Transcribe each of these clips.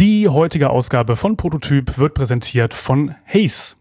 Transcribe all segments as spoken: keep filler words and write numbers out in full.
Die heutige Ausgabe von Prototyp wird präsentiert von Hays.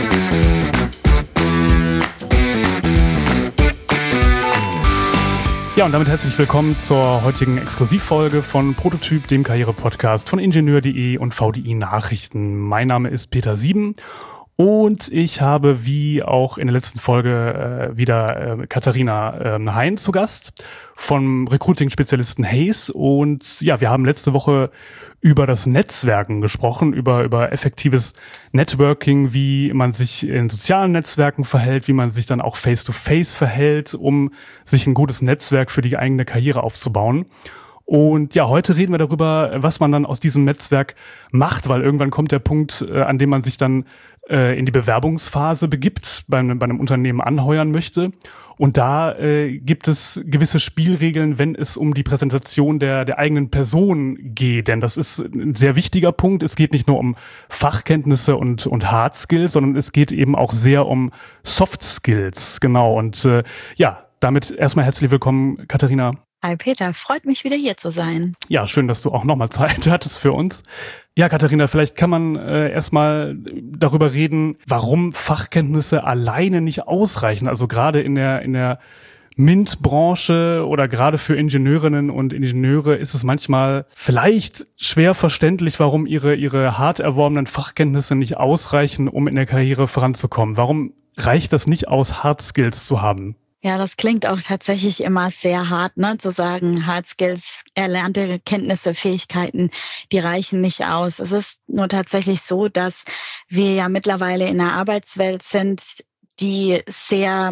Ja, und damit herzlich willkommen zur heutigen Exklusivfolge von Prototyp, dem Karriere-Podcast von Ingenieur punkt de und V D I Nachrichten. Mein Name ist Peter Sieben und ich habe, wie auch in der letzten Folge, äh, wieder äh, Katharina äh, Hein zu Gast vom Recruiting-Spezialisten Hays. Und ja, wir haben letzte Woche über das Netzwerken gesprochen, über über effektives Networking, wie man sich in sozialen Netzwerken verhält, wie man sich dann auch face-to-face verhält, um sich ein gutes Netzwerk für die eigene Karriere aufzubauen. Und ja, heute reden wir darüber, was man dann aus diesem Netzwerk macht, weil irgendwann kommt der Punkt, äh, an dem man sich dann äh, in die Bewerbungsphase begibt, bei, bei einem Unternehmen anheuern möchte. Und da äh, gibt es gewisse Spielregeln, wenn es um die Präsentation der der eigenen Person geht. Denn das ist ein sehr wichtiger Punkt. Es geht nicht nur um Fachkenntnisse und und Hard Skills, sondern es geht eben auch sehr um Soft Skills. Genau. Und äh, ja, damit erstmal herzlich willkommen, Katharina. Hi Peter, freut mich wieder hier zu sein. Ja, schön, dass du auch nochmal Zeit hattest für uns. Ja, Katharina, vielleicht kann man äh, erstmal darüber reden, warum Fachkenntnisse alleine nicht ausreichen. Also gerade in der in der MINT-Branche oder gerade für Ingenieurinnen und Ingenieure ist es manchmal vielleicht schwer verständlich, warum ihre ihre hart erworbenen Fachkenntnisse nicht ausreichen, um in der Karriere voranzukommen. Warum reicht das nicht aus, Hard Skills zu haben? Ja, das klingt auch tatsächlich immer sehr hart, ne, zu sagen, Hard Skills, erlernte Kenntnisse, Fähigkeiten, die reichen nicht aus. Es ist nur tatsächlich so, dass wir ja mittlerweile in einer Arbeitswelt sind, die sehr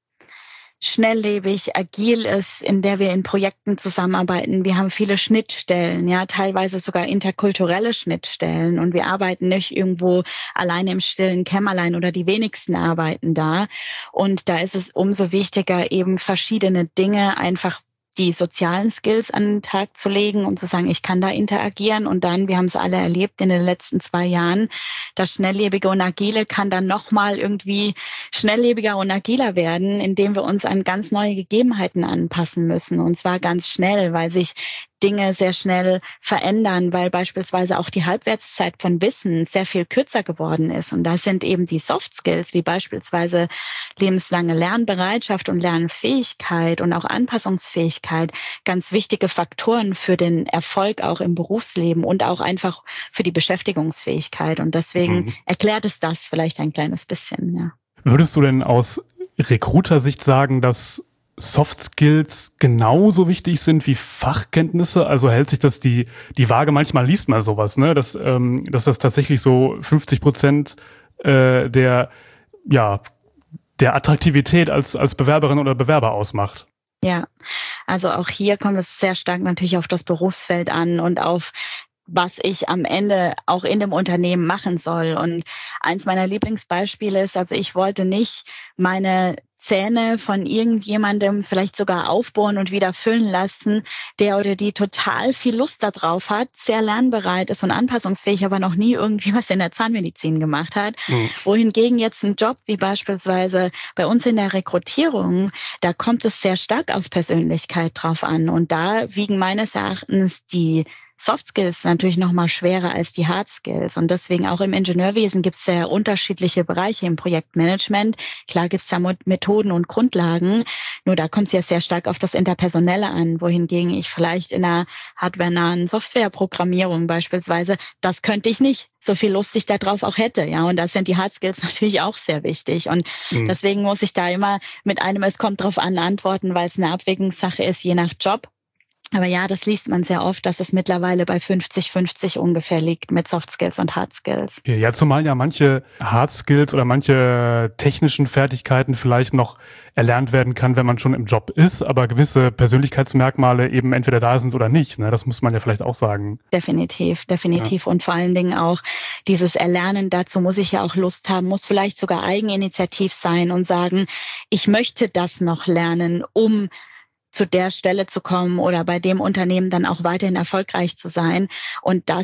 schnelllebig, agil ist, in der wir in Projekten zusammenarbeiten. Wir haben viele Schnittstellen, ja, teilweise sogar interkulturelle Schnittstellen, und wir arbeiten nicht irgendwo alleine im stillen Kämmerlein oder die wenigsten arbeiten da. Und da ist es umso wichtiger, eben verschiedene Dinge einfach die sozialen Skills an den Tag zu legen und zu sagen, ich kann da interagieren. Und dann, wir haben es alle erlebt in den letzten zwei Jahren, das Schnelllebige und Agile kann dann nochmal irgendwie schnelllebiger und agiler werden, indem wir uns an ganz neue Gegebenheiten anpassen müssen. Und zwar ganz schnell, weil sich Dinge sehr schnell verändern, weil beispielsweise auch die Halbwertszeit von Wissen sehr viel kürzer geworden ist. Und das sind eben die Soft Skills, wie beispielsweise lebenslange Lernbereitschaft und Lernfähigkeit und auch Anpassungsfähigkeit, ganz wichtige Faktoren für den Erfolg auch im Berufsleben und auch einfach für die Beschäftigungsfähigkeit. Und deswegen mhm. erklärt es das vielleicht ein kleines bisschen, ja. Würdest du denn aus Recruiter-Sicht sagen, dass Soft Skills genauso wichtig sind wie Fachkenntnisse? Also hält sich das die die Waage? Manchmal liest man sowas, ne, dass ähm, dass das tatsächlich so fünfzig Prozent äh, der ja der Attraktivität als als Bewerberin oder Bewerber ausmacht. Ja, also auch hier kommt es sehr stark natürlich auf das Berufsfeld an und auf was ich am Ende auch in dem Unternehmen machen soll. Und eins meiner Lieblingsbeispiele ist, also ich wollte nicht meine Zähne von irgendjemandem vielleicht sogar aufbohren und wieder füllen lassen, der oder die total viel Lust darauf hat, sehr lernbereit ist und anpassungsfähig, aber noch nie irgendwie was in der Zahnmedizin gemacht hat. Mhm. Wohingegen jetzt ein Job wie beispielsweise bei uns in der Rekrutierung, da kommt es sehr stark auf Persönlichkeit drauf an. Und da wiegen meines Erachtens die Soft Skills natürlich noch mal schwerer als die Hard Skills. Und deswegen auch im Ingenieurwesen gibt es sehr unterschiedliche Bereiche im Projektmanagement. Klar gibt es da Methoden und Grundlagen, nur da kommt es ja sehr stark auf das Interpersonelle an, wohingegen ich vielleicht in einer hardwarenahen Softwareprogrammierung beispielsweise, das könnte ich nicht, so viel Lust ich darauf auch hätte. Ja, und da sind die Hard Skills natürlich auch sehr wichtig. Und mhm. deswegen muss ich da immer mit einem Es kommt drauf an antworten, weil es eine Abwägungssache ist, je nach Job. Aber ja, das liest man sehr oft, dass es mittlerweile bei fünfzig fünfzig ungefähr liegt mit Soft Skills und Hard Skills. Ja, zumal ja manche Hard Skills oder manche technischen Fertigkeiten vielleicht noch erlernt werden kann, wenn man schon im Job ist, aber gewisse Persönlichkeitsmerkmale eben entweder da sind oder nicht. Ne? Das muss man ja vielleicht auch sagen. Definitiv, definitiv. Ja. Und vor allen Dingen auch dieses Erlernen, dazu muss ich ja auch Lust haben, muss vielleicht sogar eigeninitiativ sein und sagen, ich möchte das noch lernen, um zu der Stelle zu kommen oder bei dem Unternehmen dann auch weiterhin erfolgreich zu sein. Und das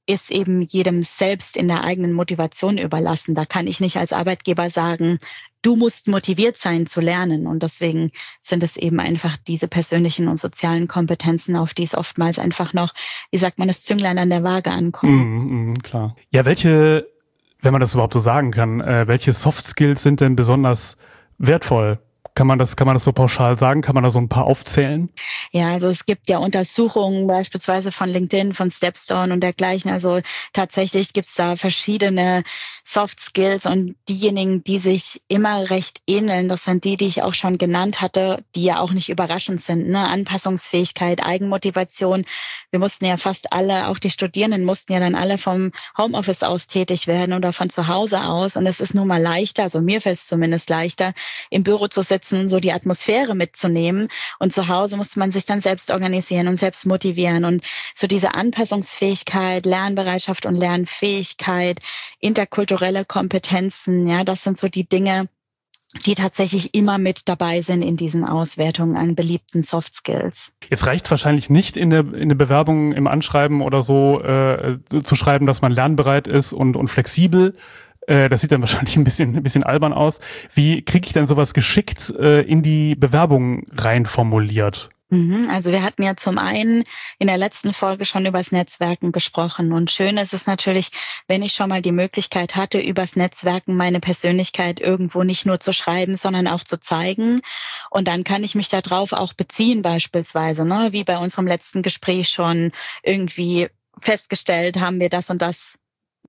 ist eben jedem selbst in der eigenen Motivation überlassen. Da kann ich nicht als Arbeitgeber sagen, du musst motiviert sein zu lernen. Und deswegen sind es eben einfach diese persönlichen und sozialen Kompetenzen, auf die es oftmals einfach noch, wie sagt man, das Zünglein an der Waage ankommt. Mm, mm, klar. Ja, welche, wenn man das überhaupt so sagen kann, äh, welche Soft Skills sind denn besonders wertvoll? Kann man das, kann man das so pauschal sagen? Kann man da so ein paar aufzählen? Ja, also es gibt ja Untersuchungen beispielsweise von LinkedIn, von Stepstone und dergleichen. Also tatsächlich gibt's da verschiedene Soft Skills und diejenigen, die sich immer recht ähneln, das sind die, die ich auch schon genannt hatte, die ja auch nicht überraschend sind. Ne? Anpassungsfähigkeit, Eigenmotivation. Wir mussten ja fast alle, auch die Studierenden mussten ja dann alle vom Homeoffice aus tätig werden oder von zu Hause aus. Und es ist nun mal leichter, also mir fällt es zumindest leichter, im Büro zu sitzen, so die Atmosphäre mitzunehmen. Und zu Hause muss man sich dann selbst organisieren und selbst motivieren. Und so diese Anpassungsfähigkeit, Lernbereitschaft und Lernfähigkeit, interkulturelle Kompetenzen, ja, das sind so die Dinge, die tatsächlich immer mit dabei sind in diesen Auswertungen an beliebten Soft Skills. Jetzt reicht wahrscheinlich nicht in der, in der Bewerbung, im Anschreiben oder so äh, zu schreiben, dass man lernbereit ist und, und flexibel. Das sieht dann wahrscheinlich ein bisschen, ein bisschen albern aus. Wie kriege ich denn sowas geschickt äh, in die Bewerbung rein formuliert? Also wir hatten ja zum einen in der letzten Folge schon übers Netzwerken gesprochen. Und schön ist es natürlich, wenn ich schon mal die Möglichkeit hatte, übers Netzwerken meine Persönlichkeit irgendwo nicht nur zu schreiben, sondern auch zu zeigen. Und dann kann ich mich darauf auch beziehen beispielsweise, ne? Wie bei unserem letzten Gespräch schon irgendwie festgestellt, haben wir das und das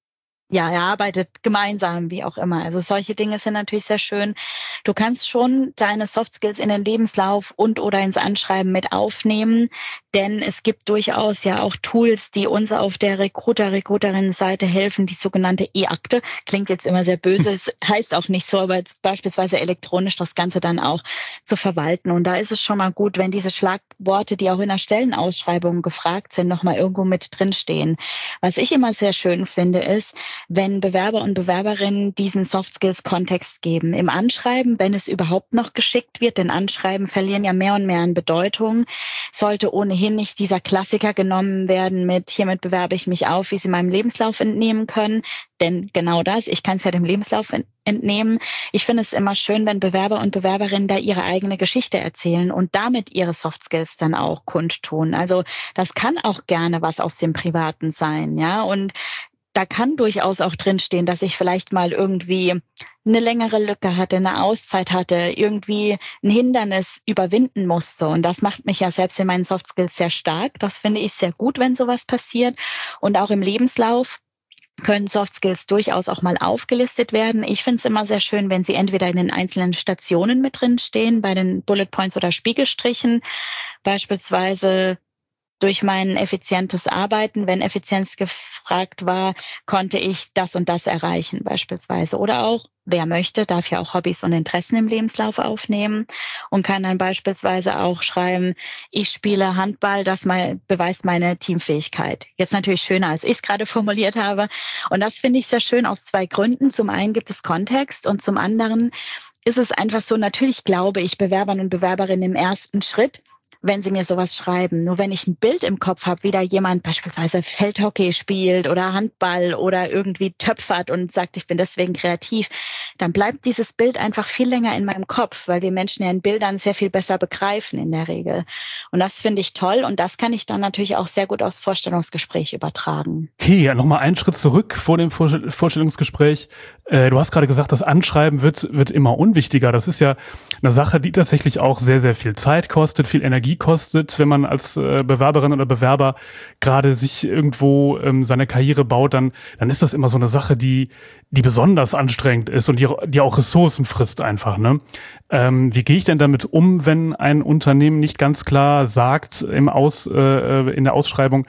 ja, erarbeitet, gemeinsam, wie auch immer. Also solche Dinge sind natürlich sehr schön. Du kannst schon deine Soft Skills in den Lebenslauf und oder ins Anschreiben mit aufnehmen, denn es gibt durchaus ja auch Tools, die uns auf der Recruiter, Recruiterinnen-Seite helfen, die sogenannte E-Akte. Klingt jetzt immer sehr böse, es heißt auch nicht so, aber jetzt beispielsweise elektronisch das Ganze dann auch zu verwalten. Und da ist es schon mal gut, wenn diese Schlagworte, die auch in der Stellenausschreibung gefragt sind, nochmal irgendwo mit drinstehen. Was ich immer sehr schön finde, ist, wenn Bewerber und Bewerberinnen diesen Soft Skills Kontext geben. Im Anschreiben, wenn es überhaupt noch geschickt wird, denn Anschreiben verlieren ja mehr und mehr an Bedeutung, sollte ohnehin nicht dieser Klassiker genommen werden mit hiermit bewerbe ich mich auf, wie Sie meinem Lebenslauf entnehmen können. Denn genau das, ich kann es ja dem Lebenslauf entnehmen. Ich finde es immer schön, wenn Bewerber und Bewerberinnen da ihre eigene Geschichte erzählen und damit ihre Soft Skills dann auch kundtun. Also das kann auch gerne was aus dem Privaten sein, ja, und da kann durchaus auch drinstehen, dass ich vielleicht mal irgendwie eine längere Lücke hatte, eine Auszeit hatte, irgendwie ein Hindernis überwinden musste. Und das macht mich ja selbst in meinen Soft Skills sehr stark. Das finde ich sehr gut, wenn sowas passiert. Und auch im Lebenslauf können Soft Skills durchaus auch mal aufgelistet werden. Ich finde es immer sehr schön, wenn sie entweder in den einzelnen Stationen mit drin stehen, bei den Bullet Points oder Spiegelstrichen, beispielsweise durch mein effizientes Arbeiten, wenn Effizienz gefragt war, konnte ich das und das erreichen beispielsweise. Oder auch, wer möchte, darf ja auch Hobbys und Interessen im Lebenslauf aufnehmen und kann dann beispielsweise auch schreiben, ich spiele Handball, das mal beweist meine Teamfähigkeit. Jetzt natürlich schöner, als ich es gerade formuliert habe. Und das finde ich sehr schön aus zwei Gründen. Zum einen gibt es Kontext und zum anderen ist es einfach so, natürlich glaube ich Bewerbern und Bewerberinnen im ersten Schritt, wenn sie mir sowas schreiben. Nur wenn ich ein Bild im Kopf habe, wie da jemand beispielsweise Feldhockey spielt oder Handball oder irgendwie töpfert und sagt, ich bin deswegen kreativ, dann bleibt dieses Bild einfach viel länger in meinem Kopf, weil wir Menschen ja in Bildern sehr viel besser begreifen in der Regel. Und das finde ich toll und das kann ich dann natürlich auch sehr gut aufs Vorstellungsgespräch übertragen. Okay, ja, nochmal einen Schritt zurück vor dem Vorstellungsgespräch. Äh, du hast gerade gesagt, das Anschreiben wird, wird immer unwichtiger. Das ist ja eine Sache, die tatsächlich auch sehr, sehr viel Zeit kostet, viel Energie kostet. Wenn man als äh, Bewerberin oder Bewerber gerade sich irgendwo ähm, seine Karriere baut, dann, dann ist das immer so eine Sache, die, die besonders anstrengend ist und die, die auch Ressourcen frisst einfach, ne? Ähm, wie gehe ich denn damit um, wenn ein Unternehmen nicht ganz klar sagt im Aus, äh, in der Ausschreibung,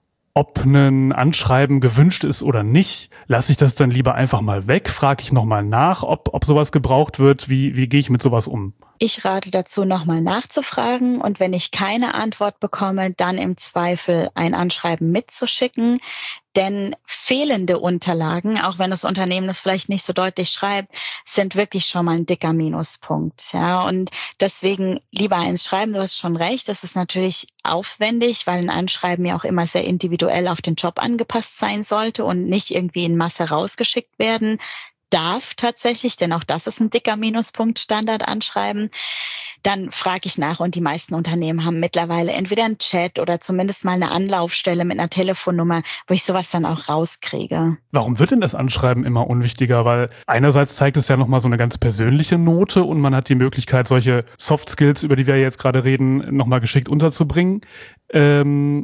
ob ein Anschreiben gewünscht ist oder nicht? Lasse ich das dann lieber einfach mal weg? Frage ich nochmal nach, ob, ob sowas gebraucht wird? Wie, wie gehe ich mit sowas um? Ich rate dazu, nochmal nachzufragen und wenn ich keine Antwort bekomme, dann im Zweifel ein Anschreiben mitzuschicken. Denn fehlende Unterlagen, auch wenn das Unternehmen das vielleicht nicht so deutlich schreibt, sind wirklich schon mal ein dicker Minuspunkt. Ja, und deswegen lieber eins schreiben. Du hast schon recht. Das ist natürlich aufwendig, weil ein Anschreiben ja auch immer sehr individuell auf den Job angepasst sein sollte und nicht irgendwie in Masse rausgeschickt werden darf tatsächlich, denn auch das ist ein dicker Minuspunkt, Standardanschreiben. Dann frage ich nach und die meisten Unternehmen haben mittlerweile entweder einen Chat oder zumindest mal eine Anlaufstelle mit einer Telefonnummer, wo ich sowas dann auch rauskriege. Warum wird denn das Anschreiben immer unwichtiger? Weil einerseits zeigt es ja nochmal so eine ganz persönliche Note und man hat die Möglichkeit, solche Soft Skills, über die wir jetzt gerade reden, nochmal geschickt unterzubringen. Ähm,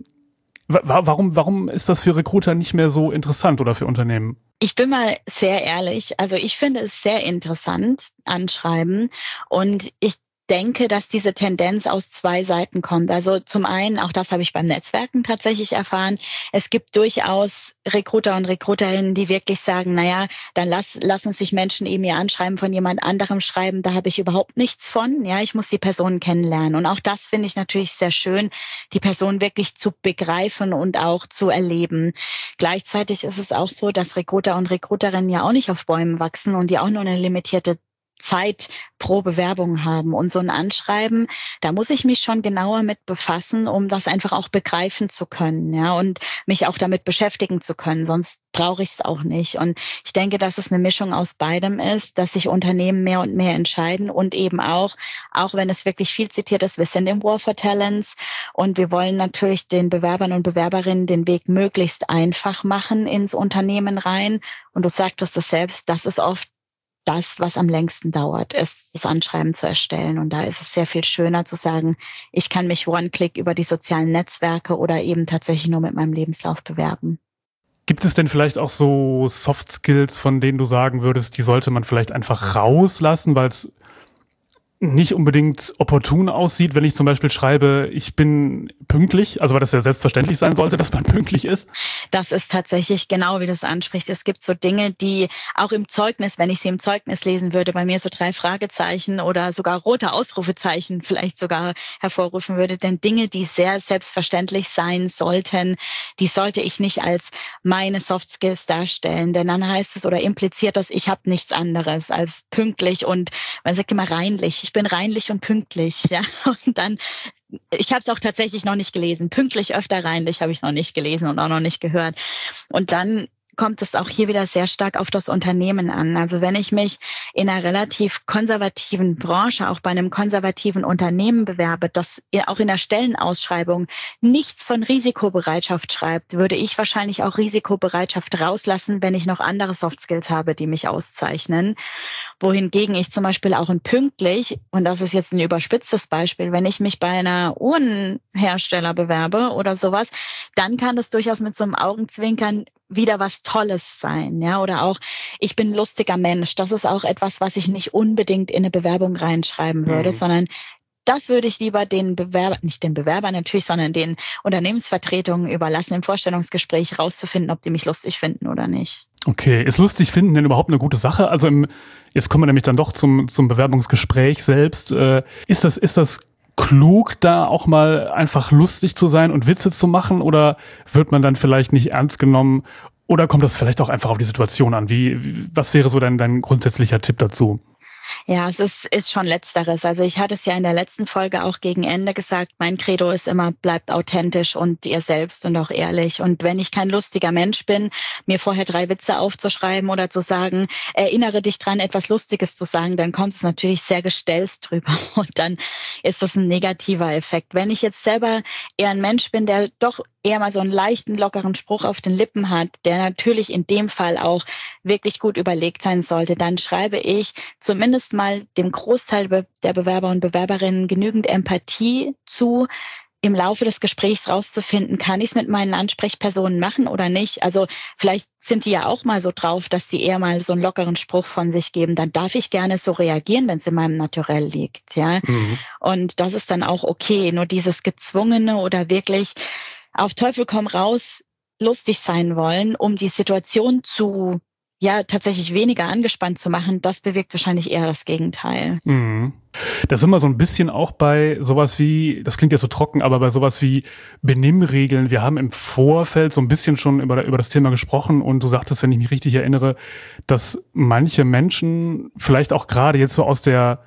wa- warum, warum ist das für Recruiter nicht mehr so interessant oder für Unternehmen? Ich bin mal sehr ehrlich, also ich finde es sehr interessant, Anschreiben, und ich denke, dass diese Tendenz aus zwei Seiten kommt. Also zum einen, auch das habe ich beim Netzwerken tatsächlich erfahren, es gibt durchaus Recruiter und Recruiterinnen, die wirklich sagen, naja, dann lass, lassen sich Menschen eben ihr Anschreiben von jemand anderem schreiben, da habe ich überhaupt nichts von. Ja, ich muss die Person kennenlernen. Und auch das finde ich natürlich sehr schön, die Person wirklich zu begreifen und auch zu erleben. Gleichzeitig ist es auch so, dass Recruiter und Recruiterinnen ja auch nicht auf Bäumen wachsen und die auch nur eine limitierte Zeit pro Bewerbung haben. Und so ein Anschreiben, da muss ich mich schon genauer mit befassen, um das einfach auch begreifen zu können, ja, und mich auch damit beschäftigen zu können. Sonst brauche ich es auch nicht. Und ich denke, dass es eine Mischung aus beidem ist, dass sich Unternehmen mehr und mehr entscheiden und eben auch, auch wenn es wirklich viel zitiert ist, wir sind im War for Talents und wir wollen natürlich den Bewerbern und Bewerberinnen den Weg möglichst einfach machen ins Unternehmen rein. Und du sagtest es selbst, das ist oft das, was am längsten dauert, ist das Anschreiben zu erstellen. Und da ist es sehr viel schöner zu sagen, ich kann mich One-Click über die sozialen Netzwerke oder eben tatsächlich nur mit meinem Lebenslauf bewerben. Gibt es denn vielleicht auch so Soft Skills, von denen du sagen würdest, die sollte man vielleicht einfach rauslassen, weil es nicht unbedingt opportun aussieht, wenn ich zum Beispiel schreibe, ich bin pünktlich, also weil das ja selbstverständlich sein sollte, dass man pünktlich ist? Das ist tatsächlich genau, wie du es ansprichst. Es gibt so Dinge, die auch im Zeugnis, wenn ich sie im Zeugnis lesen würde, bei mir so drei Fragezeichen oder sogar rote Ausrufezeichen vielleicht sogar hervorrufen würde. Denn Dinge, die sehr selbstverständlich sein sollten, die sollte ich nicht als meine Soft Skills darstellen. Denn dann heißt es oder impliziert das, ich habe nichts anderes als pünktlich und man sagt immer reinlich. Ich bin reinlich und pünktlich, ja. Und dann, ich habe es auch tatsächlich noch nicht gelesen. Pünktlich, öfter, reinlich habe ich noch nicht gelesen und auch noch nicht gehört. Und dann kommt es auch hier wieder sehr stark auf das Unternehmen an. Also wenn ich mich in einer relativ konservativen Branche, auch bei einem konservativen Unternehmen bewerbe, das auch in der Stellenausschreibung nichts von Risikobereitschaft schreibt, würde ich wahrscheinlich auch Risikobereitschaft rauslassen, wenn ich noch andere Soft Skills habe, die mich auszeichnen. Wohingegen ich zum Beispiel auch in pünktlich, und das ist jetzt ein überspitztes Beispiel, wenn ich mich bei einer Uhrenhersteller bewerbe oder sowas, dann kann das durchaus mit so einem Augenzwinkern wieder was Tolles sein, ja, oder auch, ich bin ein lustiger Mensch. Das ist auch etwas, was ich nicht unbedingt in eine Bewerbung reinschreiben würde, mhm. sondern das würde ich lieber den Bewerber, nicht den Bewerbern natürlich, sondern den Unternehmensvertretungen überlassen, im Vorstellungsgespräch rauszufinden, ob die mich lustig finden oder nicht. Okay, ist lustig finden denn überhaupt eine gute Sache? Also im, jetzt kommen wir nämlich dann doch zum, zum Bewerbungsgespräch selbst. Äh, ist das, ist das klug, da auch mal einfach lustig zu sein und Witze zu machen, oder wird man dann vielleicht nicht ernst genommen, oder kommt das vielleicht auch einfach auf die Situation an? Wie, wie was wäre so dein, dein grundsätzlicher Tipp dazu? Ja, es ist, ist schon Letzteres. Also ich hatte es ja in der letzten Folge auch gegen Ende gesagt, mein Credo ist immer, bleibt authentisch und ihr selbst und auch ehrlich. Und wenn ich kein lustiger Mensch bin, mir vorher drei Witze aufzuschreiben oder zu sagen, erinnere dich dran, etwas Lustiges zu sagen, dann kommt es natürlich sehr gestelzt drüber und dann ist das ein negativer Effekt. Wenn ich jetzt selber eher ein Mensch bin, der doch eher mal so einen leichten, lockeren Spruch auf den Lippen hat, der natürlich in dem Fall auch wirklich gut überlegt sein sollte, dann schreibe ich zumindest mal dem Großteil der Bewerber und Bewerberinnen genügend Empathie zu, im Laufe des Gesprächs rauszufinden, kann ich es mit meinen Ansprechpersonen machen oder nicht. Also vielleicht sind die ja auch mal so drauf, dass sie eher mal so einen lockeren Spruch von sich geben. Dann darf ich gerne so reagieren, wenn es in meinem Naturell liegt. Ja, mhm. Und das ist dann auch okay. Nur dieses Gezwungene oder wirklich auf Teufel komm raus lustig sein wollen, um die Situation zu ja tatsächlich weniger angespannt zu machen, das bewirkt wahrscheinlich eher das Gegenteil. Mhm. Das ist immer so ein bisschen auch bei sowas wie, das klingt ja so trocken, aber bei sowas wie Benimmregeln. Wir haben im Vorfeld so ein bisschen schon über, über das Thema gesprochen und du sagtest, wenn ich mich richtig erinnere, dass manche Menschen vielleicht auch gerade jetzt so aus der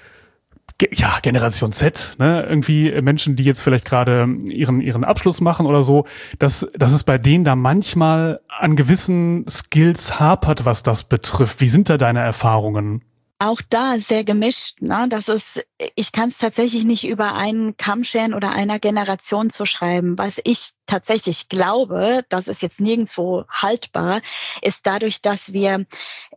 ja, Generation Z, ne, irgendwie Menschen, die jetzt vielleicht gerade ihren, ihren Abschluss machen oder so, dass, dass es bei denen da manchmal an gewissen Skills hapert, was das betrifft. Wie sind da deine Erfahrungen? Auch da sehr gemischt, ne? Das ist, ich kann es tatsächlich nicht über einen Kamm scheren oder einer Generation zu schreiben. Was ich tatsächlich glaube, das ist jetzt nirgendwo haltbar, ist dadurch, dass wir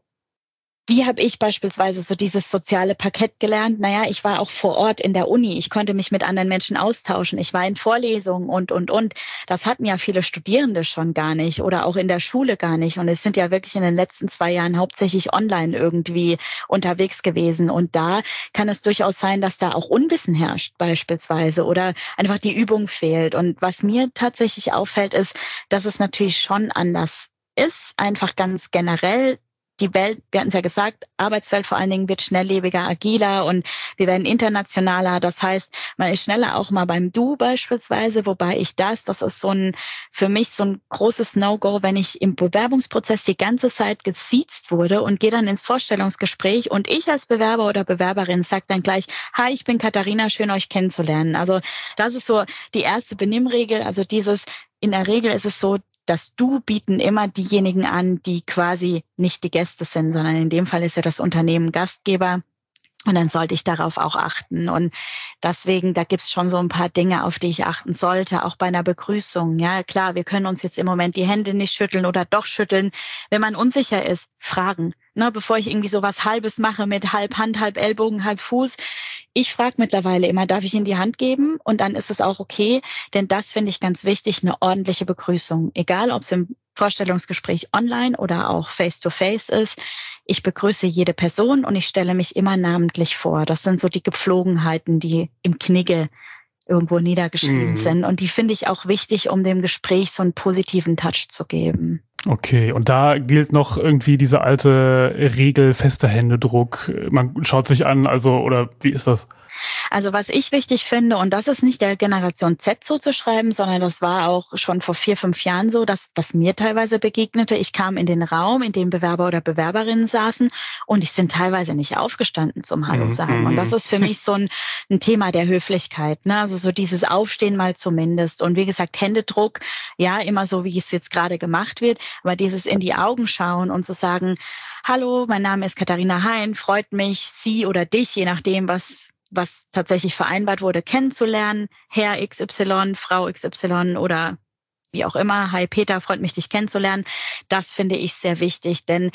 Wie habe ich beispielsweise so dieses soziale Parkett gelernt? Naja, ich war auch vor Ort in der Uni. Ich konnte mich mit anderen Menschen austauschen. Ich war in Vorlesungen und, und, und. Das hatten ja viele Studierende schon gar nicht oder auch in der Schule gar nicht. Und es sind ja wirklich in den letzten zwei Jahren hauptsächlich online irgendwie unterwegs gewesen. Und da kann es durchaus sein, dass da auch Unwissen herrscht beispielsweise oder einfach die Übung fehlt. Und was mir tatsächlich auffällt, ist, dass es natürlich schon anders ist, einfach ganz generell. Die Welt, wir hatten es ja gesagt, Arbeitswelt vor allen Dingen wird schnelllebiger, agiler und wir werden internationaler. Das heißt, man ist schneller auch mal beim Du beispielsweise, wobei ich das, das ist so ein, für mich so ein großes No-Go, wenn ich im Bewerbungsprozess die ganze Zeit gesiezt wurde und gehe dann ins Vorstellungsgespräch und ich als Bewerber oder Bewerberin sage dann gleich, hi, ich bin Katharina, schön euch kennenzulernen. Also das ist so die erste Benimmregel, also dieses, in der Regel ist es so, das Du bieten immer diejenigen an, die quasi nicht die Gäste sind, sondern in dem Fall ist ja das Unternehmen Gastgeber. Und dann sollte ich darauf auch achten. Und deswegen, da gibt's schon so ein paar Dinge, auf die ich achten sollte, auch bei einer Begrüßung. Ja, klar, wir können uns jetzt im Moment die Hände nicht schütteln oder doch schütteln. Wenn man unsicher ist, fragen. Ne, bevor ich irgendwie so was Halbes mache mit halb Hand, halb Ellbogen, halb Fuß. Ich frage mittlerweile immer, darf ich Ihnen die Hand geben? Und dann ist es auch okay, denn das finde ich ganz wichtig, eine ordentliche Begrüßung. Egal, ob es im Vorstellungsgespräch online oder auch face-to-face ist. Ich begrüße jede Person und ich stelle mich immer namentlich vor. Das sind so die Gepflogenheiten, die im Knigge irgendwo niedergeschrieben mhm. sind. Und die finde ich auch wichtig, um dem Gespräch so einen positiven Touch zu geben. Okay, und da gilt noch irgendwie diese alte Regel, fester Händedruck. Man schaut sich an, also, oder wie ist das? Also was ich wichtig finde, und das ist nicht der Generation Z zuzuschreiben, sondern das war auch schon vor vier, fünf Jahren so, dass was mir teilweise begegnete, ich kam in den Raum, in dem Bewerber oder Bewerberinnen saßen und die sind teilweise nicht aufgestanden zum Hallo sagen. Und das ist für mich so ein, ein Thema der Höflichkeit, ne? Also so dieses Aufstehen mal zumindest. Und wie gesagt, Händedruck, ja, immer so, wie es jetzt gerade gemacht wird, aber dieses in die Augen schauen und zu sagen, hallo, mein Name ist Katharina Hein, freut mich, Sie oder dich, je nachdem, was was tatsächlich vereinbart wurde, kennenzulernen. Herr X Y, Frau X Y oder wie auch immer. Hi Peter, freut mich, dich kennenzulernen. Das finde ich sehr wichtig, denn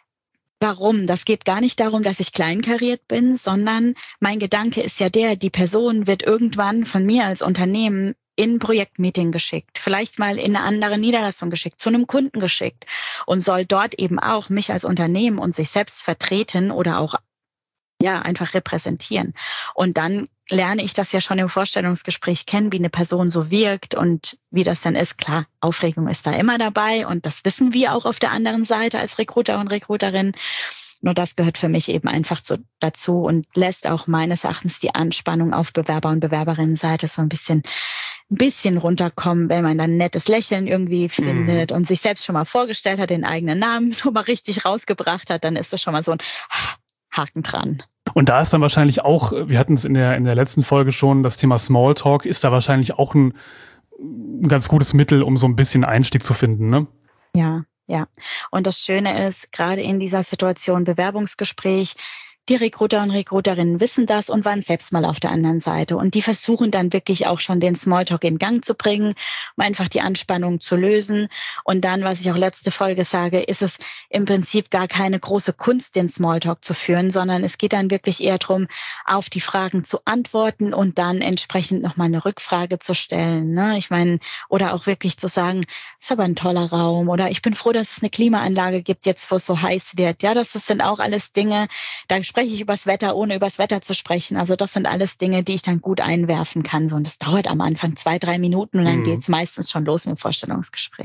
warum? Das geht gar nicht darum, dass ich kleinkariert bin, sondern mein Gedanke ist ja der, die Person wird irgendwann von mir als Unternehmen in ein Projektmeeting geschickt, vielleicht mal in eine andere Niederlassung geschickt, zu einem Kunden geschickt und soll dort eben auch mich als Unternehmen und sich selbst vertreten oder auch ja, einfach repräsentieren. Und dann lerne ich das ja schon im Vorstellungsgespräch kennen, wie eine Person so wirkt und wie das dann ist. Klar, Aufregung ist da immer dabei und das wissen wir auch auf der anderen Seite als Recruiter und Recruiterin. Nur das gehört für mich eben einfach zu, dazu und lässt auch meines Erachtens die Anspannung auf Bewerber- und Bewerberinnenseite so ein bisschen, ein bisschen runterkommen, wenn man dann ein nettes Lächeln irgendwie findet mhm. und sich selbst schon mal vorgestellt hat, den eigenen Namen schon mal richtig rausgebracht hat, dann ist das schon mal so ein Haken dran. Und da ist dann wahrscheinlich auch, wir hatten es in der, in der letzten Folge schon, das Thema Smalltalk ist da wahrscheinlich auch ein, ein ganz gutes Mittel, um so ein bisschen Einstieg zu finden, ne? Ja, ja. Und das Schöne ist, gerade in dieser Situation Bewerbungsgespräch, die Recruiter und Recruiterinnen wissen das und waren selbst mal auf der anderen Seite. Und die versuchen dann wirklich auch schon den Smalltalk in Gang zu bringen, um einfach die Anspannung zu lösen. Und dann, was ich auch letzte Folge sage, ist es im Prinzip gar keine große Kunst, den Smalltalk zu führen, sondern es geht dann wirklich eher darum, auf die Fragen zu antworten und dann entsprechend nochmal eine Rückfrage zu stellen. Ne? Ich meine, oder auch wirklich zu sagen, ist aber ein toller Raum oder ich bin froh, dass es eine Klimaanlage gibt, jetzt wo es so heiß wird. Ja, das sind auch alles Dinge, da spreche ich übers Wetter, ohne übers Wetter zu sprechen. Also das sind alles Dinge, die ich dann gut einwerfen kann. So, und das dauert am Anfang zwei, drei Minuten und dann mhm. geht's meistens schon los mit dem Vorstellungsgespräch.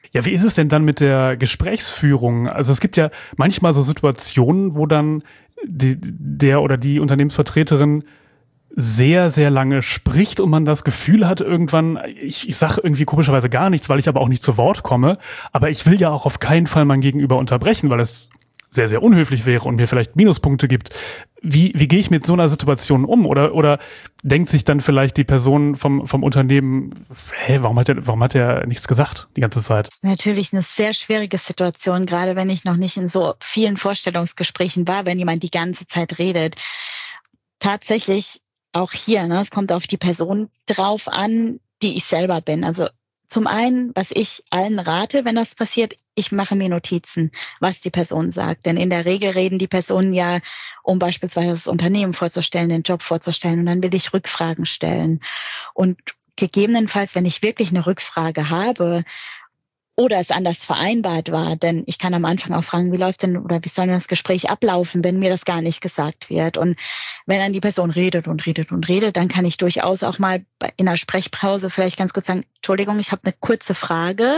Ja, wie ist es denn dann mit der Gesprächsführung? Also es gibt ja manchmal so Situationen, wo dann die, der oder die Unternehmensvertreterin sehr, sehr lange spricht und man das Gefühl hat irgendwann, ich, ich sage irgendwie komischerweise gar nichts, weil ich aber auch nicht zu Wort komme, aber ich will ja auch auf keinen Fall mein Gegenüber unterbrechen, weil es sehr, sehr unhöflich wäre und mir vielleicht Minuspunkte gibt. Wie, wie gehe ich mit so einer Situation um? Oder, oder denkt sich dann vielleicht die Person vom, vom Unternehmen, hä, warum hat er, warum hat er nichts gesagt die ganze Zeit? Natürlich eine sehr schwierige Situation, gerade wenn ich noch nicht in so vielen Vorstellungsgesprächen war, wenn jemand die ganze Zeit redet. Tatsächlich auch hier, ne, es kommt auf die Person drauf an, die ich selber bin. Also zum einen, was ich allen rate, wenn das passiert, ich mache mir Notizen, was die Person sagt. Denn in der Regel reden die Personen ja, um beispielsweise das Unternehmen vorzustellen, den Job vorzustellen. Und dann will ich Rückfragen stellen. Und gegebenenfalls, wenn ich wirklich eine Rückfrage habe, oder es anders vereinbart war, denn ich kann am Anfang auch fragen, wie läuft denn oder wie soll denn das Gespräch ablaufen, wenn mir das gar nicht gesagt wird. Und wenn dann die Person redet und redet und redet, dann kann ich durchaus auch mal in einer Sprechpause vielleicht ganz kurz sagen, Entschuldigung, ich habe eine kurze Frage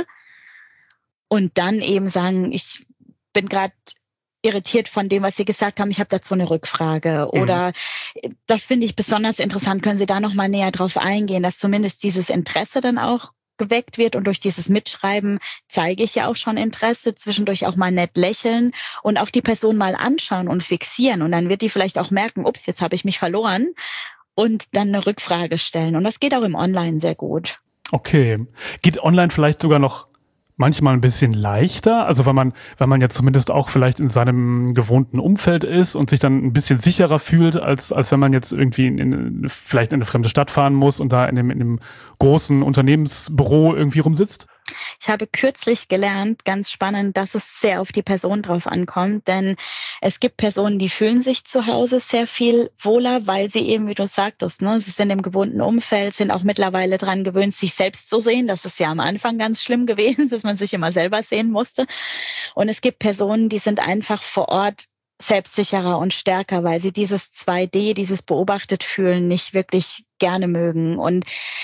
und dann eben sagen, ich bin gerade irritiert von dem, was Sie gesagt haben, ich habe dazu eine Rückfrage. Mhm. Oder das finde ich besonders interessant, können Sie da noch mal näher drauf eingehen, dass zumindest dieses Interesse dann auch geweckt wird und durch dieses Mitschreiben zeige ich ja auch schon Interesse, zwischendurch auch mal nett lächeln und auch die Person mal anschauen und fixieren und dann wird die vielleicht auch merken, ups, jetzt habe ich mich verloren und dann eine Rückfrage stellen und das geht auch im Online sehr gut. Okay. Geht online vielleicht sogar noch manchmal ein bisschen leichter, also weil man, weil man ja zumindest auch vielleicht in seinem gewohnten Umfeld ist und sich dann ein bisschen sicherer fühlt, als, als wenn man jetzt irgendwie in, in, vielleicht in eine fremde Stadt fahren muss und da in einem, in einem großen Unternehmensbüro irgendwie rumsitzt? Ich habe kürzlich gelernt, ganz spannend, dass es sehr auf die Person drauf ankommt, denn es gibt Personen, die fühlen sich zu Hause sehr viel wohler, weil sie eben, wie du sagtest, ne, sie sind im gewohnten Umfeld, sind auch mittlerweile dran gewöhnt, sich selbst zu sehen. Das ist ja am Anfang ganz schlimm gewesen, dass man sich immer selber sehen musste. Und es gibt Personen, die sind einfach vor Ort selbstsicherer und stärker, weil sie dieses zwei D, dieses beobachtet fühlen, nicht wirklich gerne mögen. Und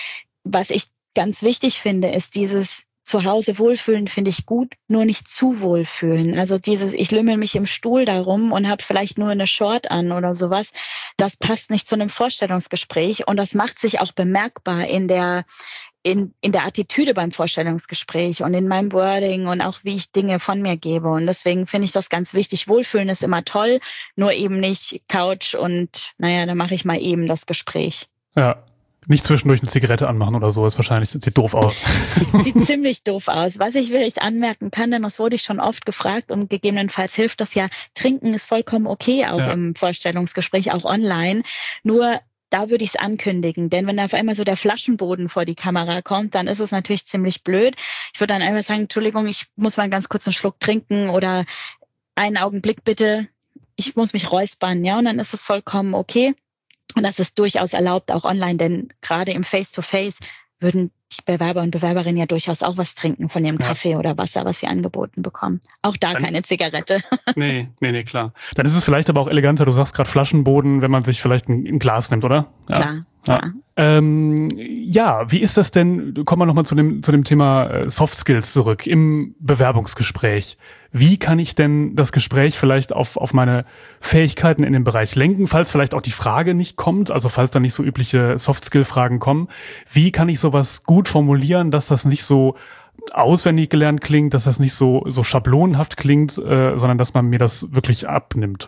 was ich ganz wichtig finde, ist dieses zu Hause wohlfühlen finde ich gut, nur nicht zu wohlfühlen. Also dieses, ich lümmel mich im Stuhl darum und habe vielleicht nur eine Short an oder sowas, das passt nicht zu einem Vorstellungsgespräch und das macht sich auch bemerkbar in der in, in der Attitüde beim Vorstellungsgespräch und in meinem Wording und auch wie ich Dinge von mir gebe. Und deswegen finde ich das ganz wichtig. Wohlfühlen ist immer toll, nur eben nicht Couch und naja, dann mache ich mal eben das Gespräch. Ja. Nicht zwischendurch eine Zigarette anmachen oder so, ist wahrscheinlich, sieht doof aus. Sieht ziemlich doof aus. Was ich wirklich anmerken kann, denn das wurde ich schon oft gefragt und gegebenenfalls hilft das ja, trinken ist vollkommen okay, auch ja. Im Vorstellungsgespräch, auch online. Nur da würde ich es ankündigen, denn wenn auf einmal so der Flaschenboden vor die Kamera kommt, dann ist es natürlich ziemlich blöd. Ich würde dann einfach sagen, Entschuldigung, ich muss mal ganz kurz einen Schluck trinken oder einen Augenblick bitte, ich muss mich räuspern, ja, und dann ist es vollkommen okay. Und das ist durchaus erlaubt, auch online, denn gerade im Face-to-Face würden die Bewerber und Bewerberinnen ja durchaus auch was trinken von ihrem Kaffee ja. oder Wasser, was sie angeboten bekommen. Auch da Dann, keine Zigarette. Nee, nee, nee, klar. Dann ist es vielleicht aber auch eleganter, du sagst gerade Flaschenboden, wenn man sich vielleicht ein, ein Glas nimmt, oder? Ja. Klar, klar. Ja. Ähm, ja, wie ist das denn, kommen wir nochmal zu dem, zu dem Thema Soft Skills zurück, im Bewerbungsgespräch. Wie kann ich denn das Gespräch vielleicht auf, auf meine Fähigkeiten in dem Bereich lenken, falls vielleicht auch die Frage nicht kommt, also falls da nicht so übliche Soft-Skill-Fragen kommen? Wie kann ich sowas gut formulieren, dass das nicht so auswendig gelernt klingt, dass das nicht so, so schablonenhaft klingt, äh, sondern dass man mir das wirklich abnimmt?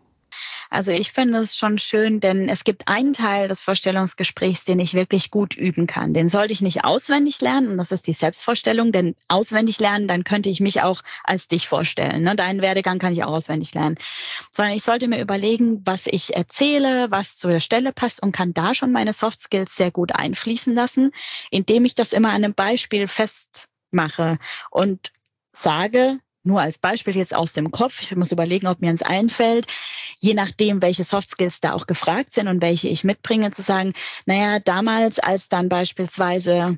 Also ich finde es schon schön, denn es gibt einen Teil des Vorstellungsgesprächs, den ich wirklich gut üben kann. Den sollte ich nicht auswendig lernen und das ist die Selbstvorstellung, denn auswendig lernen, dann könnte ich mich auch als dich vorstellen. Ne? Deinen Werdegang kann ich auch auswendig lernen. Sondern ich sollte mir überlegen, was ich erzähle, was zu der Stelle passt und kann da schon meine Soft Skills sehr gut einfließen lassen, indem ich das immer an einem Beispiel festmache und sage, nur als Beispiel jetzt aus dem Kopf, ich muss überlegen, ob mir eins einfällt, je nachdem, welche Soft Skills da auch gefragt sind und welche ich mitbringe, zu sagen, naja, damals, als dann beispielsweise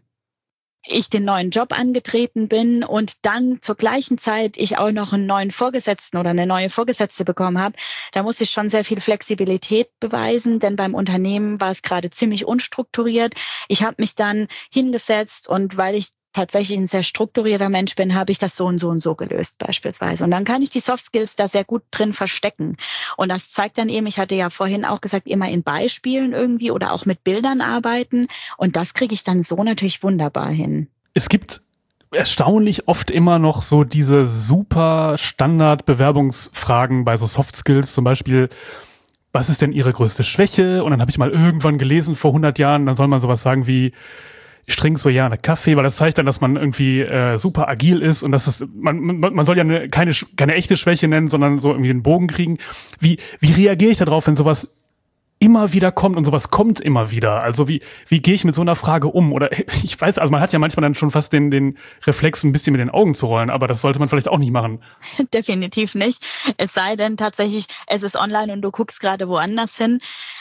ich den neuen Job angetreten bin und dann zur gleichen Zeit ich auch noch einen neuen Vorgesetzten oder eine neue Vorgesetzte bekommen habe, da musste ich schon sehr viel Flexibilität beweisen, denn beim Unternehmen war es gerade ziemlich unstrukturiert. Ich habe mich dann hingesetzt und weil ich tatsächlich ein sehr strukturierter Mensch bin, habe ich das so und so und so gelöst beispielsweise. Und dann kann ich die Soft Skills da sehr gut drin verstecken. Und das zeigt dann eben, ich hatte ja vorhin auch gesagt, immer in Beispielen irgendwie oder auch mit Bildern arbeiten. Und das kriege ich dann so natürlich wunderbar hin. Es gibt erstaunlich oft immer noch so diese super Standard-Bewerbungsfragen bei so Soft Skills, zum Beispiel, was ist denn Ihre größte Schwäche? Und dann habe ich mal irgendwann gelesen vor hundert Jahren, dann soll man sowas sagen wie, ich trinke so gerne Kaffee, weil das zeigt dann, dass man irgendwie äh, super agil ist und dass es, man, man, man soll ja eine, keine, keine echte Schwäche nennen, sondern so irgendwie den Bogen kriegen. Wie, wie reagiere ich darauf, wenn sowas immer wieder kommt und sowas kommt immer wieder? Also wie, wie gehe ich mit so einer Frage um? Oder ich weiß, also man hat ja manchmal dann schon fast den, den Reflex, ein bisschen mit den Augen zu rollen, aber das sollte man vielleicht auch nicht machen. Definitiv nicht. Es sei denn tatsächlich, es ist online und du guckst gerade woanders hin.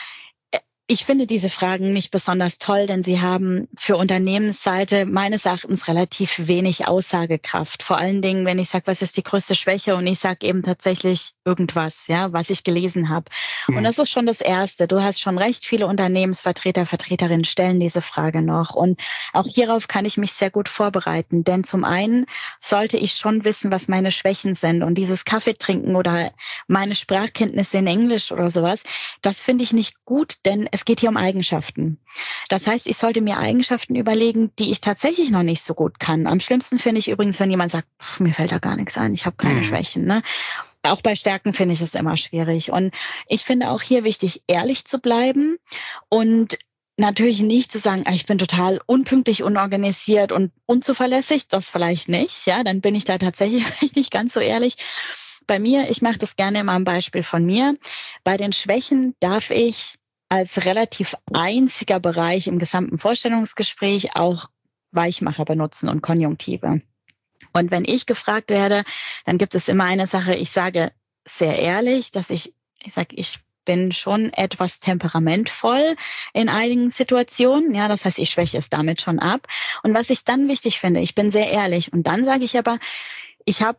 Ich finde diese Fragen nicht besonders toll, denn sie haben für Unternehmensseite meines Erachtens relativ wenig Aussagekraft. Vor allen Dingen, wenn ich sage, was ist die größte Schwäche und ich sage eben tatsächlich irgendwas, ja, was ich gelesen habe. Mhm. Und das ist schon das Erste. Du hast schon recht, viele Unternehmensvertreter, Vertreterinnen stellen diese Frage noch. Und auch hierauf kann ich mich sehr gut vorbereiten. Denn zum einen sollte ich schon wissen, was meine Schwächen sind. Und dieses Kaffee trinken oder meine Sprachkenntnisse in Englisch oder sowas, das finde ich nicht gut, denn es geht hier um Eigenschaften. Das heißt, ich sollte mir Eigenschaften überlegen, die ich tatsächlich noch nicht so gut kann. Am schlimmsten finde ich übrigens, wenn jemand sagt, pff, mir fällt da gar nichts ein, ich habe keine mhm. Schwächen. Ne? Auch bei Stärken finde ich es immer schwierig. Und ich finde auch hier wichtig, ehrlich zu bleiben und natürlich nicht zu sagen, ich bin total unpünktlich, unorganisiert und unzuverlässig. Das vielleicht nicht. Ja, dann bin ich da tatsächlich vielleicht nicht ganz so ehrlich. Bei mir, ich mache das gerne immer am Beispiel von mir. Bei den Schwächen darf ich als relativ einziger Bereich im gesamten Vorstellungsgespräch auch Weichmacher benutzen und Konjunktive. Und wenn ich gefragt werde, dann gibt es immer eine Sache, ich sage sehr ehrlich, dass ich, ich sage, ich bin schon etwas temperamentvoll in einigen Situationen. Ja, das heißt, ich schwäche es damit schon ab. Und was ich dann wichtig finde, ich bin sehr ehrlich. Und dann sage ich aber, ich habe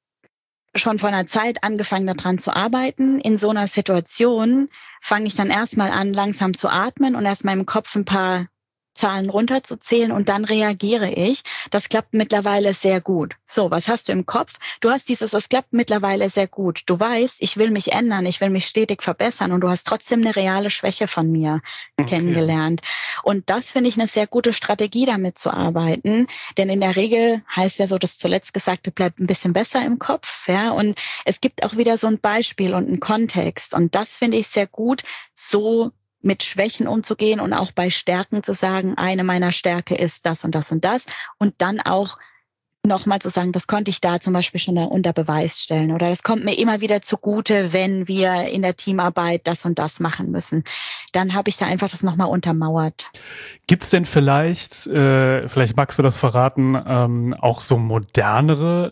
schon vor einer Zeit angefangen, daran zu arbeiten. In so einer Situation fange ich dann erstmal an, langsam zu atmen und erstmal im Kopf ein paar Zahlen runterzuzählen und dann reagiere ich. Das klappt mittlerweile sehr gut. So, was hast du im Kopf? Du hast dieses, das klappt mittlerweile sehr gut. Du weißt, ich will mich ändern, ich will mich stetig verbessern und du hast trotzdem eine reale Schwäche von mir okay. kennengelernt. Und das finde ich eine sehr gute Strategie, damit zu arbeiten. Denn in der Regel heißt ja so, das zuletzt Gesagte bleibt ein bisschen besser im Kopf. Ja, und es gibt auch wieder so ein Beispiel und einen Kontext. Und das finde ich sehr gut, so mit Schwächen umzugehen und auch bei Stärken zu sagen, eine meiner Stärke ist das und das und das. Und dann auch nochmal zu sagen, das konnte ich da zum Beispiel schon unter Beweis stellen. Oder das kommt mir immer wieder zugute, wenn wir in der Teamarbeit das und das machen müssen. Dann habe ich da einfach das nochmal untermauert. Gibt es denn vielleicht, äh, vielleicht magst du das verraten, ähm, auch so modernere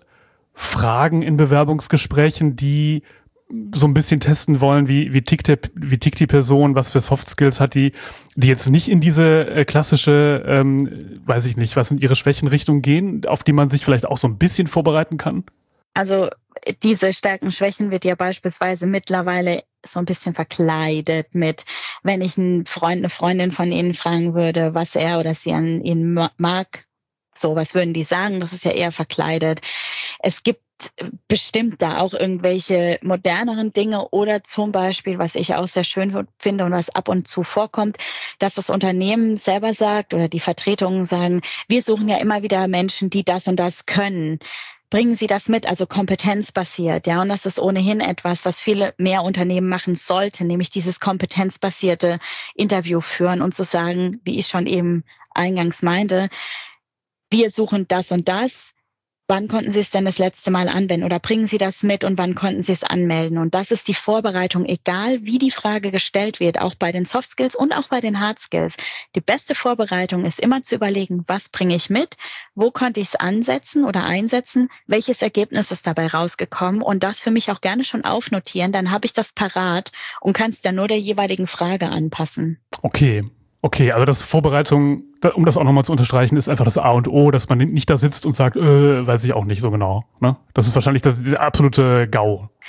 Fragen in Bewerbungsgesprächen, die so ein bisschen testen wollen, wie, wie, tickt der, wie tickt die Person, was für Soft Skills hat die, die jetzt nicht in diese äh, klassische, ähm, weiß ich nicht, was in ihre Schwächenrichtung gehen, auf die man sich vielleicht auch so ein bisschen vorbereiten kann? Also diese Stärken, Schwächen wird ja beispielsweise mittlerweile so ein bisschen verkleidet mit, wenn ich einen Freund, eine Freundin von Ihnen fragen würde, was er oder sie an Ihnen mag, so, was würden die sagen? Das ist ja eher verkleidet. Es gibt bestimmt da auch irgendwelche moderneren Dinge oder zum Beispiel, was ich auch sehr schön finde und was ab und zu vorkommt, dass das Unternehmen selber sagt oder die Vertretungen sagen, wir suchen ja immer wieder Menschen, die das und das können. Bringen Sie das mit, also kompetenzbasiert, ja, und das ist ohnehin etwas, was viele mehr Unternehmen machen sollten, nämlich dieses kompetenzbasierte Interview führen und zu sagen, wie ich schon eben eingangs meinte, wir suchen das und das. Wann konnten Sie es denn das letzte Mal anwenden oder bringen Sie das mit und wann konnten Sie es anmelden? Und das ist die Vorbereitung, egal wie die Frage gestellt wird, auch bei den Soft Skills und auch bei den Hard Skills. Die beste Vorbereitung ist immer zu überlegen, was bringe ich mit, wo konnte ich es ansetzen oder einsetzen, welches Ergebnis ist dabei rausgekommen und das für mich auch gerne schon aufnotieren, dann habe ich das parat und kann es dann nur der jeweiligen Frage anpassen. Okay. Okay, also das Vorbereitung, um das auch nochmal zu unterstreichen, ist einfach das A und O, dass man nicht da sitzt und sagt, äh, weiß ich auch nicht so genau. Ne? Das ist wahrscheinlich das, der absolute GAU.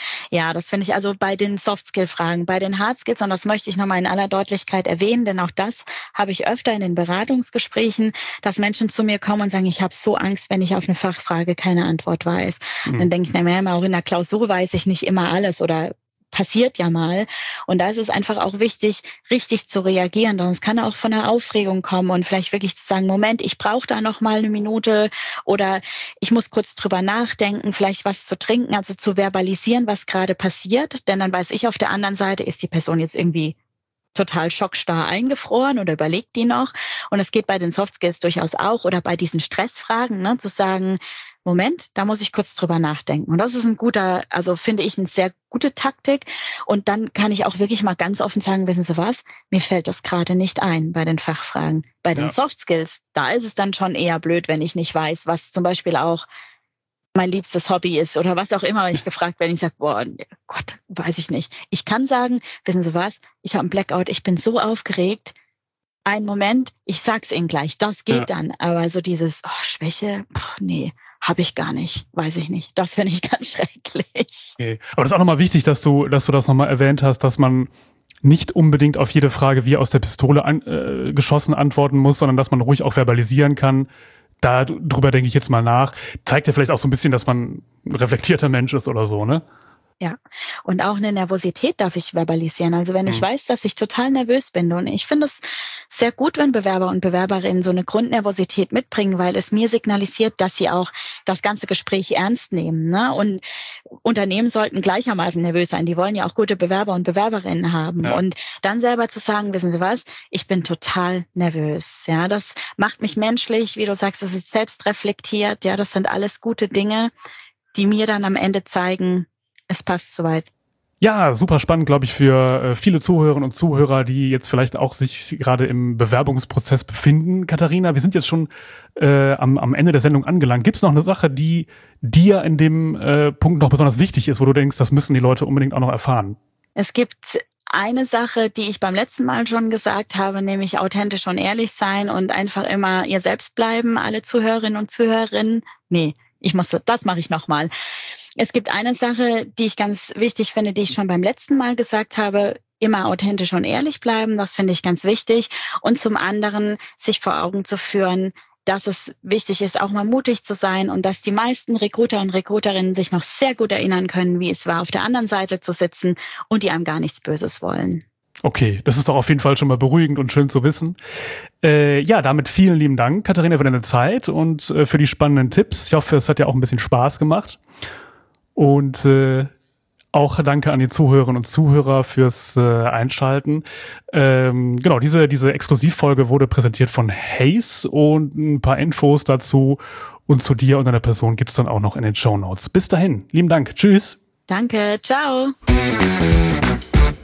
Ja, das finde ich also bei den Soft-Skill-Fragen. Bei den Hard-Skills, und das möchte ich nochmal in aller Deutlichkeit erwähnen, denn auch das habe ich öfter in den Beratungsgesprächen, dass Menschen zu mir kommen und sagen, ich habe so Angst, wenn ich auf eine Fachfrage keine Antwort weiß. Mhm. Dann denke ich, na ja, auch in der Klausur weiß ich nicht immer alles oder passiert ja mal. Und da ist es einfach auch wichtig, richtig zu reagieren. Sonst kann auch von der Aufregung kommen und vielleicht wirklich zu sagen, Moment, ich brauche da noch mal eine Minute oder ich muss kurz drüber nachdenken, vielleicht was zu trinken, also zu verbalisieren, was gerade passiert. Denn dann weiß ich auf der anderen Seite, ist die Person jetzt irgendwie total schockstarr eingefroren oder überlegt die noch. Und es geht bei den Soft Skills durchaus auch oder bei diesen Stressfragen, ne, zu sagen, Moment, da muss ich kurz drüber nachdenken. Und das ist ein guter, also finde ich eine sehr gute Taktik. Und dann kann ich auch wirklich mal ganz offen sagen, wissen Sie was, mir fällt das gerade nicht ein bei den Fachfragen. Bei ja. den Soft Skills, da ist es dann schon eher blöd, wenn ich nicht weiß, was zum Beispiel auch mein liebstes Hobby ist oder was auch immer ich gefragt werde. Ich sage, boah, Gott, weiß ich nicht. Ich kann sagen, wissen Sie was, ich habe einen Blackout, ich bin so aufgeregt. Einen Moment, ich sag's Ihnen gleich, das geht ja. dann. Aber so dieses oh, Schwäche, pff, nee, habe ich gar nicht, weiß ich nicht. Das finde ich ganz schrecklich. Okay. Aber das ist auch nochmal wichtig, dass du, dass du das nochmal erwähnt hast, dass man nicht unbedingt auf jede Frage wie aus der Pistole an, äh, geschossen antworten muss, sondern dass man ruhig auch verbalisieren kann. Darüber denke ich jetzt mal nach. Zeigt ja vielleicht auch so ein bisschen, dass man ein reflektierter Mensch ist oder so, ne? Ja, und auch eine Nervosität darf ich verbalisieren. Also wenn ich mhm. weiß, dass ich total nervös bin, und ich finde es sehr gut, wenn Bewerber und Bewerberinnen so eine Grundnervosität mitbringen, weil es mir signalisiert, dass sie auch das ganze Gespräch ernst nehmen. Ne? Und Unternehmen sollten gleichermaßen nervös sein. Die wollen ja auch gute Bewerber und Bewerberinnen haben. Ja. Und dann selber zu sagen, wissen Sie was, ich bin total nervös. Ja, das macht mich menschlich, wie du sagst, das ist selbstreflektiert. Ja, das sind alles gute Dinge, die mir dann am Ende zeigen, es passt soweit. Ja, super spannend, glaube ich, für äh, viele Zuhörerinnen und Zuhörer, die jetzt vielleicht auch sich gerade im Bewerbungsprozess befinden. Katharina, wir sind jetzt schon äh, am, am Ende der Sendung angelangt. Gibt es noch eine Sache, die dir in dem äh, Punkt noch besonders wichtig ist, wo du denkst, das müssen die Leute unbedingt auch noch erfahren? Es gibt eine Sache, die ich beim letzten Mal schon gesagt habe, nämlich authentisch und ehrlich sein und einfach immer ihr selbst bleiben, alle Zuhörerinnen und Zuhörerinnen. Nee, ich muss, das mache ich nochmal. Es gibt eine Sache, die ich ganz wichtig finde, die ich schon beim letzten Mal gesagt habe, immer authentisch und ehrlich bleiben, das finde ich ganz wichtig. Und zum anderen sich vor Augen zu führen, dass es wichtig ist, auch mal mutig zu sein und dass die meisten Recruiter und Recruiterinnen sich noch sehr gut erinnern können, wie es war, auf der anderen Seite zu sitzen und die einem gar nichts Böses wollen. Okay, das ist doch auf jeden Fall schon mal beruhigend und schön zu wissen. Äh, ja, damit vielen lieben Dank, Katharina, für deine Zeit und äh, für die spannenden Tipps. Ich hoffe, es hat ja auch ein bisschen Spaß gemacht. Und äh, auch danke an die Zuhörerinnen und Zuhörer fürs äh, Einschalten. Ähm, genau, diese, diese Exklusivfolge wurde präsentiert von Hays und ein paar Infos dazu und zu dir und deiner Person gibt's dann auch noch in den Shownotes. Bis dahin, lieben Dank. Tschüss. Danke, ciao.